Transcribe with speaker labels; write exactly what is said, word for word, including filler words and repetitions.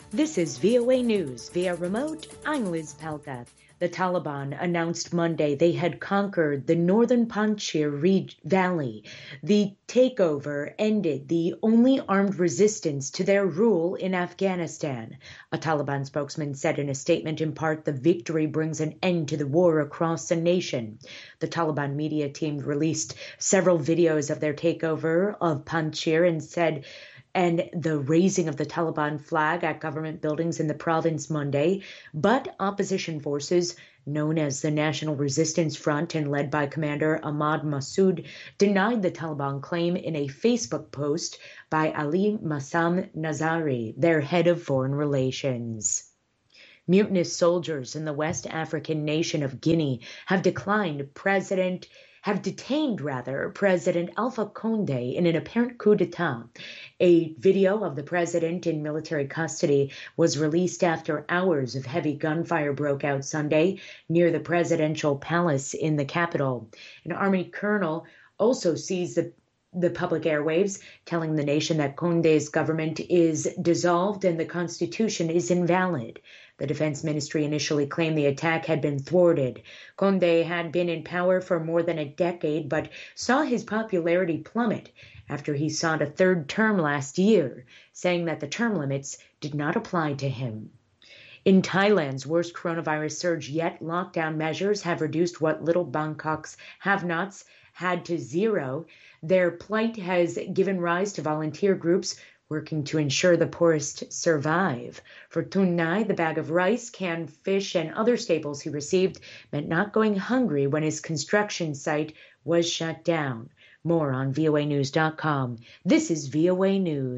Speaker 1: This is V O A News via remote. I'm Liz Pelka. The Taliban announced Monday they had conquered the northern Panjshir Valley. The takeover ended the only armed resistance to their rule in Afghanistan. A Taliban spokesman said in a statement, in part, the victory brings an end to the war across the nation. The Taliban media team released several videos of their takeover of Panjshir and said and the raising of the Taliban flag at government buildings in the province Monday, but opposition forces, known as the National Resistance Front and led by Commander Ahmad Massoud, denied the Taliban claim in a Facebook post by Ali Massam Nazari, their head of foreign relations. Mutinous soldiers in the West African nation of Guinea have declined President have detained, rather, President Alpha Conde in an apparent coup d'etat. A video of the president in military custody was released after hours of heavy gunfire broke out Sunday near the presidential palace in the capital. An army colonel also seized the the public airwaves, telling the nation that Conde's government is dissolved and the constitution is invalid. The defense ministry initially claimed the attack had been thwarted. Conde had been in power for more than a decade, but saw his popularity plummet after he sought a third term last year, saying that the term limits did not apply to him. In Thailand's worst coronavirus surge yet, lockdown measures have reduced what little Bangkok's have-nots had to zero. Their plight has given rise to volunteer groups working to ensure the poorest survive. For Thun Nai, the bag of rice, canned fish, and other staples he received meant not going hungry when his construction site was shut down. More on V O A news dot com. This is V O A News.